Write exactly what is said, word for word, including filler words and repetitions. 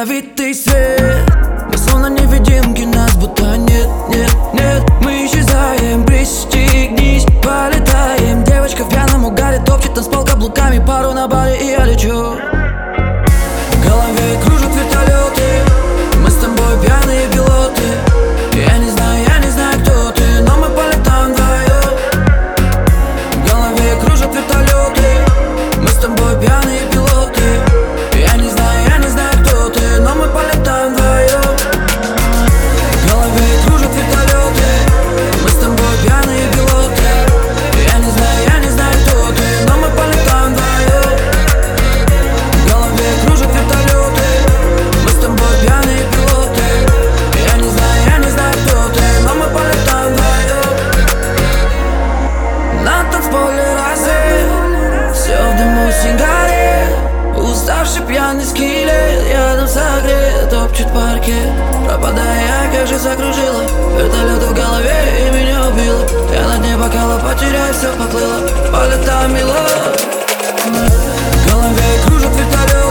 ядовитый свет. Мы словно невидимки, нас будто нет, нет, нет. Мы исчезаем, пристегнись, полетаем. Девочка в пьяном угаре топчет танцпол каблуками. Пару на баре и я лечу. В голове кружат вертолеты. Мы с тобой пьяные пилоты. Я не знаю, я не знаю, кто ты, но мы полетаем вдвоем. В голове кружат вертолеты. Мы с тобой пьяные пилоты. Я не знаю, я не знаю, кто ты, но мы полетаем вдвоем. В голове кружат вертолеты. Мы с тобой пьяные пилоты. Я не знаю, я не знаю, кто ты, но мы полетаем вдвоем. В голове кружат вертолеты. Мы с тобой пьяные пилоты. Я не знаю, я не знаю, кто ты, но мы полетаем вдвоем. На танцполе рассвет, все в дыму сигарет. Уставший пьяный скелет рядом согрет, топчет паркет. Пропадая, как же закружила. Вертолеты в голове и меня убило. Я на дне бокала потеряю, все поплыло. Полетаем, мило. В голове кружат вертолеты.